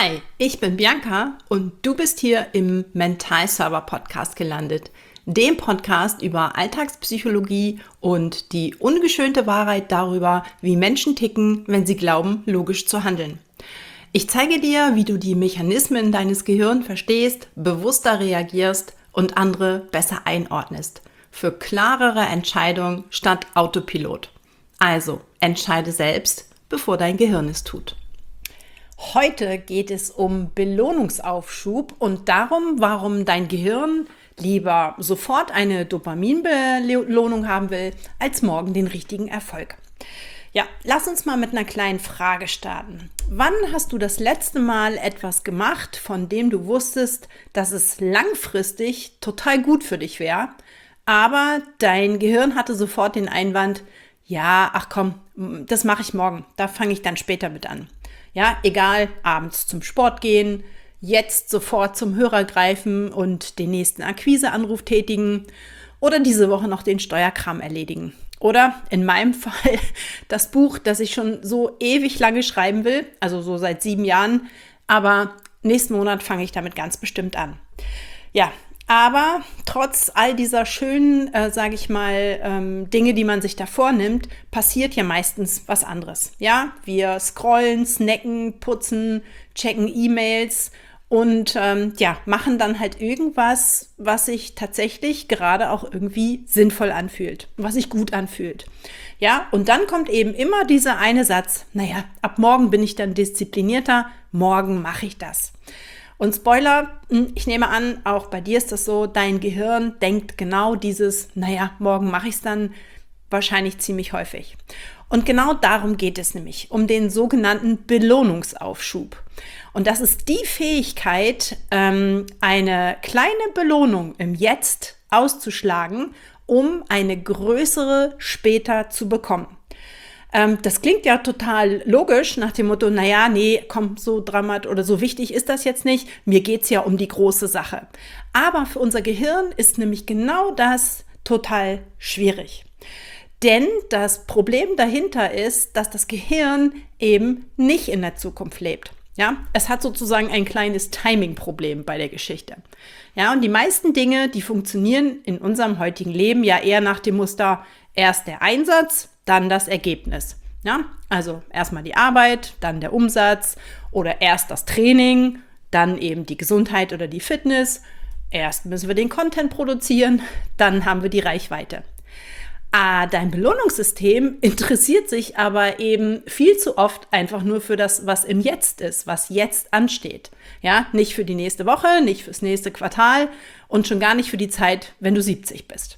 Hi, ich bin Bianca und du bist hier im Mental Server Podcast gelandet, dem Podcast über Alltagspsychologie und die ungeschönte Wahrheit darüber, wie Menschen ticken, wenn sie glauben, logisch zu handeln. Ich zeige dir, wie du die Mechanismen deines Gehirns verstehst, bewusster reagierst und andere besser einordnest. Für klarere Entscheidungen statt Autopilot. Also, entscheide selbst, bevor dein Gehirn es tut. Heute geht es um Belohnungsaufschub und darum, warum dein Gehirn lieber sofort eine Dopaminbelohnung haben will, als morgen den richtigen Erfolg. Ja, lass uns mal mit einer kleinen Frage starten. Wann hast du das letzte Mal etwas gemacht, von dem du wusstest, dass es langfristig total gut für dich wäre, aber dein Gehirn hatte sofort den Einwand, ja, ach komm, das mache ich morgen, da fange ich dann später mit an. Ja, egal, abends zum Sport gehen, jetzt sofort zum Hörer greifen und den nächsten Akquiseanruf tätigen oder diese Woche noch den Steuerkram erledigen. Oder in meinem Fall das Buch, das ich schon so ewig lange schreiben will, also so seit 7 Jahren, aber nächsten Monat fange ich damit ganz bestimmt an. Ja, aber trotz all dieser schönen, Dinge, die man sich da vornimmt, passiert ja meistens was anderes. Ja, wir scrollen, snacken, putzen, checken E-Mails und machen dann halt irgendwas, was sich tatsächlich gerade auch irgendwie sinnvoll anfühlt, was sich gut anfühlt. Ja, und dann kommt eben immer dieser eine Satz, naja, ab morgen bin ich dann disziplinierter, morgen mache ich das. Und Spoiler, ich nehme an, auch bei dir ist das so, dein Gehirn denkt genau dieses, naja, morgen mache ich es dann wahrscheinlich ziemlich häufig. Und genau darum geht es nämlich, um den sogenannten Belohnungsaufschub. Und das ist die Fähigkeit, eine kleine Belohnung im Jetzt auszuschlagen, um eine größere später zu bekommen. Das klingt ja total logisch nach dem Motto, naja, nee, komm, so dramatisch oder so wichtig ist das jetzt nicht. Mir geht's ja um die große Sache. Aber für unser Gehirn ist nämlich genau das total schwierig. Denn das Problem dahinter ist, dass das Gehirn eben nicht in der Zukunft lebt. Ja, es hat sozusagen ein kleines Timing-Problem bei der Geschichte. Ja, und die meisten Dinge, die funktionieren in unserem heutigen Leben ja eher nach dem Muster, erst der Einsatz, dann das Ergebnis. Ja, also erstmal die Arbeit, dann der Umsatz oder erst das Training, dann eben die Gesundheit oder die Fitness. Erst müssen wir den Content produzieren, dann haben wir die Reichweite. Dein Belohnungssystem interessiert sich aber eben viel zu oft einfach nur für das, was im Jetzt ist, was jetzt ansteht. Ja, nicht für die nächste Woche, nicht fürs nächste Quartal und schon gar nicht für die Zeit, wenn du 70 bist.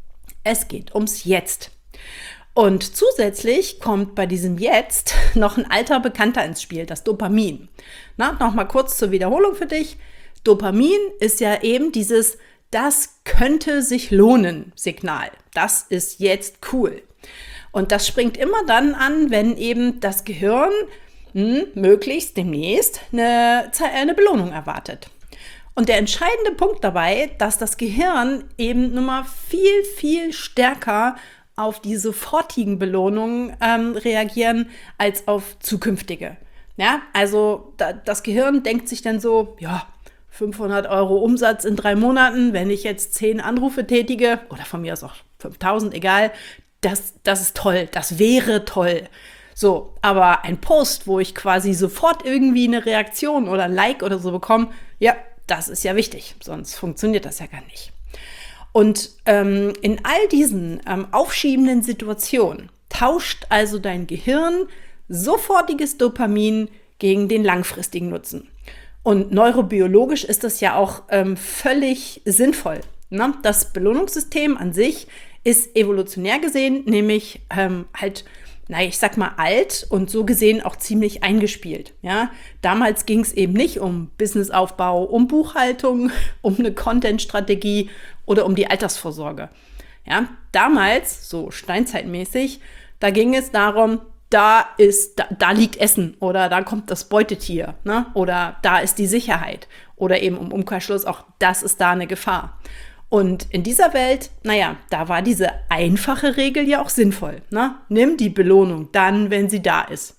Es geht ums Jetzt. Und zusätzlich kommt bei diesem Jetzt noch ein alter Bekannter ins Spiel, das Dopamin. Nochmal kurz zur Wiederholung für dich. Dopamin ist ja eben dieses "Das könnte sich lohnen" Signal. Das ist jetzt cool. Und das springt immer dann an, wenn eben das Gehirn möglichst demnächst eine Belohnung erwartet. Und der entscheidende Punkt dabei, dass das Gehirn eben nun mal viel, viel stärker auf die sofortigen Belohnungen reagieren als auf zukünftige. Ja, also das Gehirn denkt sich dann so, ja, 500 € Umsatz in 3 Monaten, wenn ich jetzt 10 Anrufe tätige, oder von mir aus auch 5000, egal, das ist toll, das wäre toll. So, aber ein Post, wo ich quasi sofort irgendwie eine Reaktion oder ein Like oder so bekomme, ja, das ist ja wichtig, sonst funktioniert das ja gar nicht. Und in all diesen aufschiebenden Situationen tauscht also dein Gehirn sofortiges Dopamin gegen den langfristigen Nutzen. Und neurobiologisch ist das ja auch völlig sinnvoll. Ne? Das Belohnungssystem an sich ist evolutionär gesehen nämlich alt und so gesehen auch ziemlich eingespielt. Ja? Damals ging es eben nicht um Businessaufbau, um Buchhaltung, um eine Content-Strategie oder um die Altersvorsorge. Ja? Damals, so steinzeitmäßig, da ging es darum, da liegt Essen oder da kommt das Beutetier, ne? Oder da ist die Sicherheit oder eben im Umkehrschluss auch, das ist da eine Gefahr. Und in dieser Welt, da war diese einfache Regel ja auch sinnvoll. Ne? Nimm die Belohnung dann, wenn sie da ist.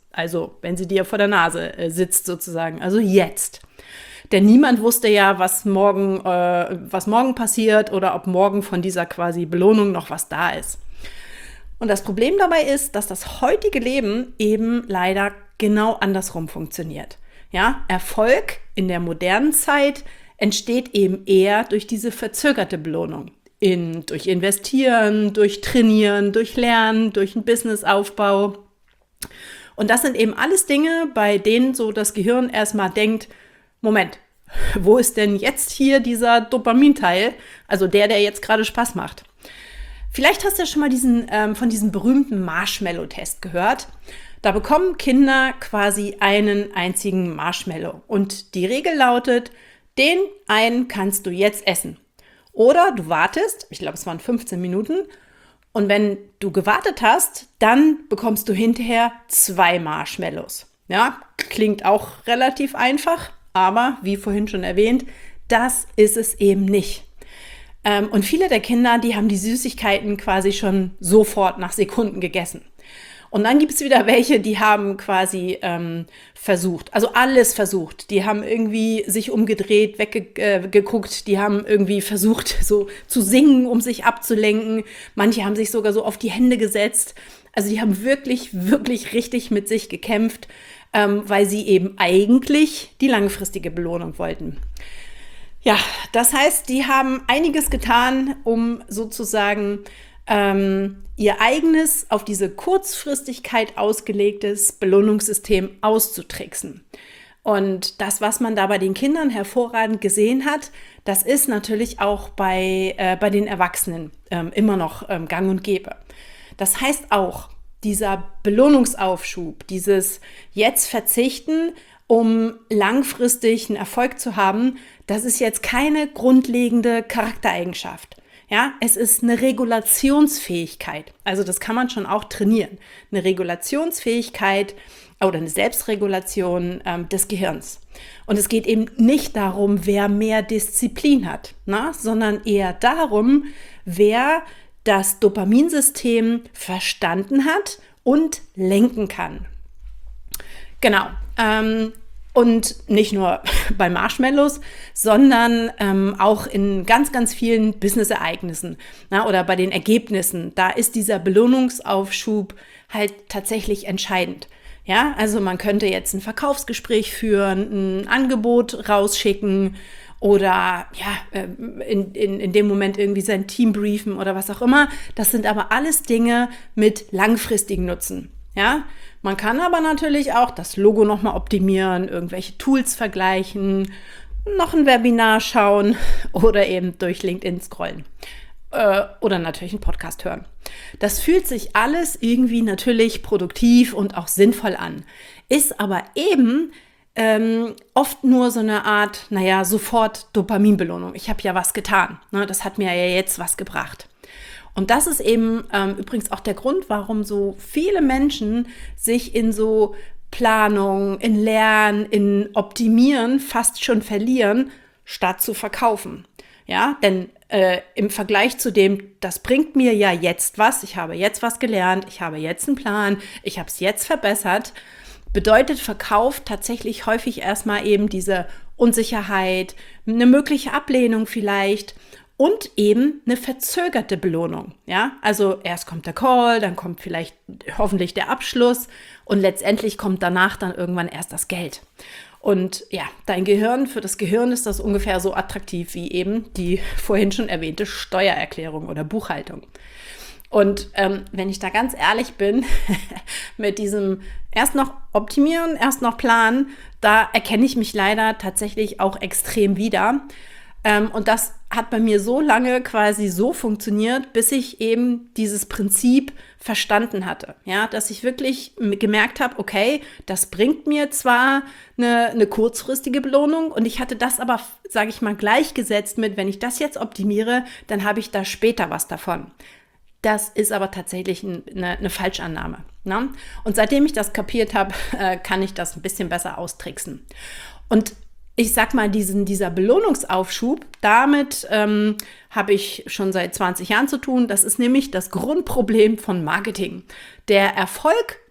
Also wenn sie dir vor der Nase sitzt sozusagen, also jetzt. Denn niemand wusste ja, was morgen passiert oder ob morgen von dieser quasi Belohnung noch was da ist. Und das Problem dabei ist, dass das heutige Leben eben leider genau andersrum funktioniert. Ja, Erfolg in der modernen Zeit entsteht eben eher durch diese verzögerte Belohnung. Durch Investieren, durch Trainieren, durch Lernen, durch einen Businessaufbau. Und das sind eben alles Dinge, bei denen so das Gehirn erstmal denkt, Moment, wo ist denn jetzt hier dieser Dopaminteil, also der jetzt gerade Spaß macht? Vielleicht hast du ja schon mal von diesem berühmten Marshmallow-Test gehört. Da bekommen Kinder quasi einen einzigen Marshmallow. Und die Regel lautet, den einen kannst du jetzt essen. Oder du wartest, ich glaube es waren 15 Minuten, und wenn du gewartet hast, dann bekommst du hinterher 2 Marshmallows. Ja, klingt auch relativ einfach, aber wie vorhin schon erwähnt, das ist es eben nicht. Und viele der Kinder, die haben die Süßigkeiten quasi schon sofort nach Sekunden gegessen. Und dann gibt es wieder welche, die haben quasi versucht, also alles versucht. Die haben irgendwie sich umgedreht, weggeguckt, die haben irgendwie versucht, so zu singen, um sich abzulenken. Manche haben sich sogar so auf die Hände gesetzt. Also die haben wirklich, wirklich richtig mit sich gekämpft, weil sie eben eigentlich die langfristige Belohnung wollten. Ja, das heißt, die haben einiges getan, um sozusagen ihr eigenes, auf diese Kurzfristigkeit ausgelegtes Belohnungssystem auszutricksen. Und das, was man da bei den Kindern hervorragend gesehen hat, das ist natürlich auch bei den Erwachsenen immer noch gang und gäbe. Das heißt auch, dieser Belohnungsaufschub, dieses jetzt verzichten, um langfristig einen Erfolg zu haben, das ist jetzt keine grundlegende Charaktereigenschaft. Ja, es ist eine Regulationsfähigkeit. Also das kann man schon auch trainieren. Eine Regulationsfähigkeit oder eine Selbstregulation des Gehirns. Und es geht eben nicht darum, wer mehr Disziplin hat, sondern eher darum, wer das Dopaminsystem verstanden hat und lenken kann. Genau. Und nicht nur bei Marshmallows, sondern auch in ganz, ganz vielen Business-Ereignissen oder bei den Ergebnissen. Da ist dieser Belohnungsaufschub halt tatsächlich entscheidend. Ja, also man könnte jetzt ein Verkaufsgespräch führen, ein Angebot rausschicken oder ja, in dem Moment irgendwie sein Team briefen oder was auch immer. Das sind aber alles Dinge mit langfristigem Nutzen. Ja, man kann aber natürlich auch das Logo nochmal optimieren, irgendwelche Tools vergleichen, noch ein Webinar schauen oder eben durch LinkedIn scrollen oder natürlich einen Podcast hören. Das fühlt sich alles irgendwie natürlich produktiv und auch sinnvoll an, ist aber eben oft nur so eine Art, sofort Dopaminbelohnung. Ich habe ja was getan, das hat mir ja jetzt was gebracht. Und das ist eben übrigens auch der Grund, warum so viele Menschen sich in so Planung, in Lernen, in Optimieren fast schon verlieren, statt zu verkaufen. Ja, denn im Vergleich zu dem, das bringt mir ja jetzt was, ich habe jetzt was gelernt, ich habe jetzt einen Plan, ich habe es jetzt verbessert, bedeutet Verkauf tatsächlich häufig erstmal eben diese Unsicherheit, eine mögliche Ablehnung vielleicht und eben eine verzögerte Belohnung. Ja, also erst kommt der Call, dann kommt vielleicht hoffentlich der Abschluss und letztendlich kommt danach dann irgendwann erst das Geld. Und ja, für das Gehirn ist das ungefähr so attraktiv wie eben die vorhin schon erwähnte Steuererklärung oder Buchhaltung. Und wenn ich da ganz ehrlich bin, mit diesem erst noch optimieren, erst noch planen, da erkenne ich mich leider tatsächlich auch extrem wieder. Und das hat bei mir so lange quasi so funktioniert, bis ich eben dieses Prinzip verstanden hatte. Ja, dass ich wirklich gemerkt habe, okay, das bringt mir zwar eine kurzfristige Belohnung und ich hatte das aber, sage ich mal, gleichgesetzt mit, wenn ich das jetzt optimiere, dann habe ich da später was davon. Das ist aber tatsächlich eine Falschannahme. Ne? Und seitdem ich das kapiert habe, kann ich das ein bisschen besser austricksen. Und ich sag mal, dieser Belohnungsaufschub, damit habe ich schon seit 20 Jahren zu tun. Das ist nämlich das Grundproblem von Marketing. Der Erfolg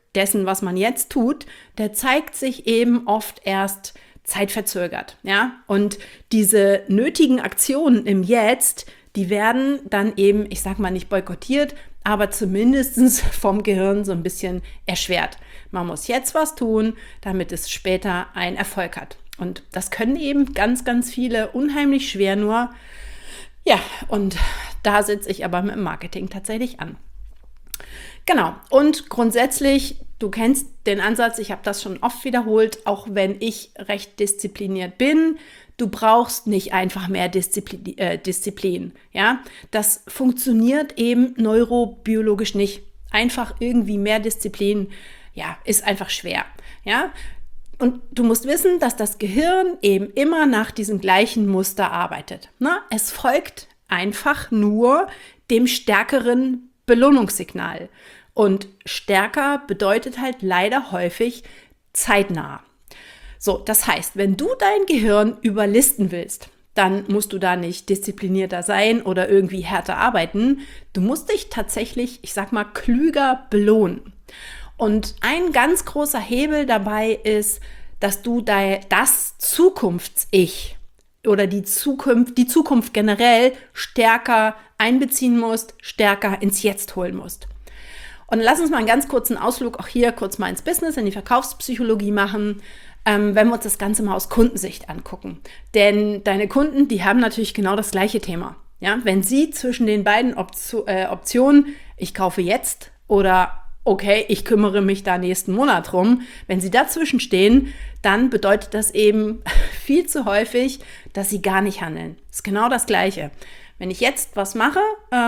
dessen, was man jetzt tut, der zeigt sich eben oft erst zeitverzögert, ja? Und diese nötigen Aktionen im Jetzt, die werden dann eben, ich sag mal nicht boykottiert, aber zumindest vom Gehirn so ein bisschen erschwert. Man muss jetzt was tun, damit es später einen Erfolg hat. Und das können eben ganz, ganz viele unheimlich schwer nur. Ja, und da setze ich aber mit dem Marketing tatsächlich an. Genau, und grundsätzlich, du kennst den Ansatz, ich habe das schon oft wiederholt, auch wenn ich recht diszipliniert bin, du brauchst nicht einfach mehr Disziplin. Ja? Das funktioniert eben neurobiologisch nicht. Einfach irgendwie mehr Disziplin, ja, ist einfach schwer. Ja? Und du musst wissen, dass das Gehirn eben immer nach diesem gleichen Muster arbeitet. Na, es folgt einfach nur dem stärkeren Belohnungssignal. Und stärker bedeutet halt leider häufig zeitnah. So, das heißt, wenn du dein Gehirn überlisten willst, dann musst du da nicht disziplinierter sein oder irgendwie härter arbeiten. Du musst dich tatsächlich, ich sag mal, klüger belohnen. Und ein ganz großer Hebel dabei ist, dass du das Zukunfts-Ich oder die Zukunft generell stärker einbeziehen musst, stärker ins Jetzt holen musst. Und lass uns mal einen ganz kurzen Ausflug auch hier kurz mal ins Business, in die Verkaufspsychologie machen, wenn wir uns das Ganze mal aus Kundensicht angucken. Denn deine Kunden, die haben natürlich genau das gleiche Thema. Ja? Wenn sie zwischen den beiden Optionen, ich kaufe jetzt oder okay, ich kümmere mich da nächsten Monat drum, wenn sie dazwischen stehen, dann bedeutet das eben viel zu häufig, dass sie gar nicht handeln. Das ist genau das Gleiche. Wenn ich jetzt was mache,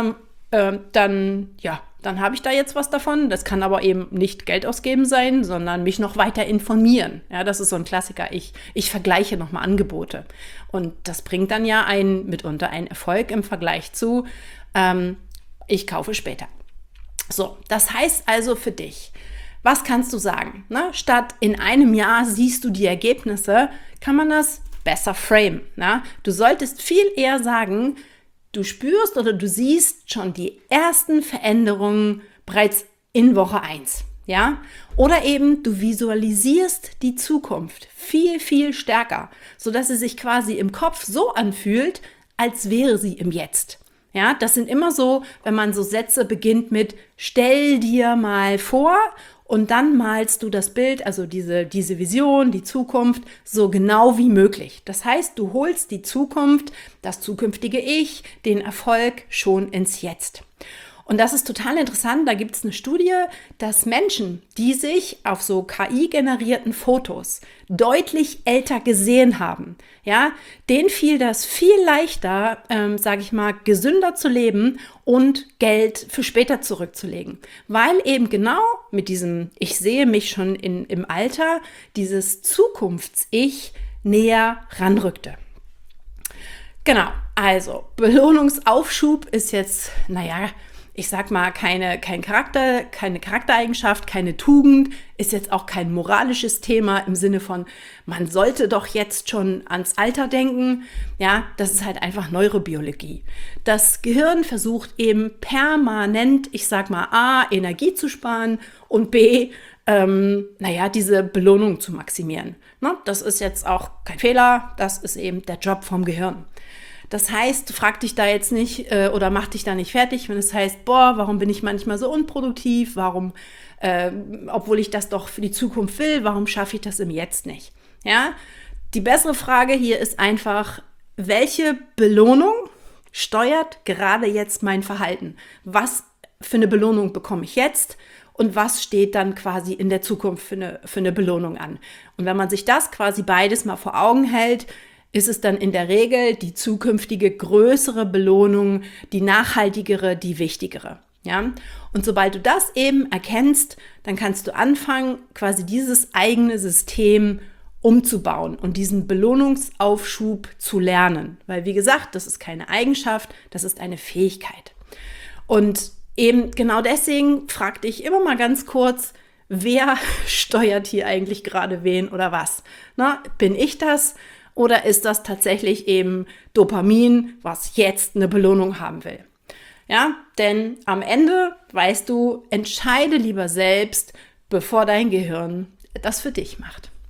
dann habe ich da jetzt was davon. Das kann aber eben nicht Geld ausgeben sein, sondern mich noch weiter informieren. Ja, das ist so ein Klassiker. Ich vergleiche nochmal Angebote. Und das bringt dann ja mitunter einen Erfolg im Vergleich zu, ich kaufe später. So, das heißt also für dich, was kannst du sagen? Ne? Statt in einem Jahr siehst du die Ergebnisse, kann man das besser framen. Ne? Du solltest viel eher sagen, du spürst oder du siehst schon die ersten Veränderungen bereits in Woche 1. Ja? Oder eben du visualisierst die Zukunft viel, viel stärker, sodass sie sich quasi im Kopf so anfühlt, als wäre sie im Jetzt. Ja, das sind immer so, wenn man so Sätze beginnt mit stell dir mal vor und dann malst du das Bild, also diese Vision, die Zukunft, so genau wie möglich. Das heißt, du holst die Zukunft, das zukünftige Ich, den Erfolg schon ins Jetzt. Und das ist total interessant, da gibt es eine Studie, dass Menschen, die sich auf so KI-generierten Fotos deutlich älter gesehen haben, ja, denen fiel das viel leichter, sage ich mal, gesünder zu leben und Geld für später zurückzulegen. Weil eben genau mit diesem ich sehe mich schon im Alter, dieses Zukunfts-Ich näher ranrückte. Genau, also Belohnungsaufschub ist jetzt, ich sag mal, keine Charaktereigenschaft, keine Tugend, ist jetzt auch kein moralisches Thema im Sinne von, man sollte doch jetzt schon ans Alter denken. Ja, das ist halt einfach Neurobiologie. Das Gehirn versucht eben permanent, ich sag mal, A, Energie zu sparen und B, diese Belohnung zu maximieren. Ne? Das ist jetzt auch kein Fehler, das ist eben der Job vom Gehirn. Das heißt, frag dich da jetzt nicht oder mach dich da nicht fertig, wenn es heißt, warum bin ich manchmal so unproduktiv, warum, obwohl ich das doch für die Zukunft will, warum schaffe ich das im Jetzt nicht? Ja? Die bessere Frage hier ist einfach, welche Belohnung steuert gerade jetzt mein Verhalten? Was für eine Belohnung bekomme ich jetzt? Und was steht dann quasi in der Zukunft für eine Belohnung an? Und wenn man sich das quasi beides mal vor Augen hält, ist es dann in der Regel die zukünftige größere Belohnung, die nachhaltigere, die wichtigere. Ja? Und sobald du das eben erkennst, dann kannst du anfangen, quasi dieses eigene System umzubauen und diesen Belohnungsaufschub zu lernen. Weil wie gesagt, das ist keine Eigenschaft, das ist eine Fähigkeit. Und eben genau deswegen frag dich immer mal ganz kurz, wer steuert hier eigentlich gerade wen oder was? Na, bin ich das? Oder ist das tatsächlich eben Dopamin, was jetzt eine Belohnung haben will? Ja, denn am Ende, weißt du, entscheide lieber selbst, bevor dein Gehirn das für dich macht.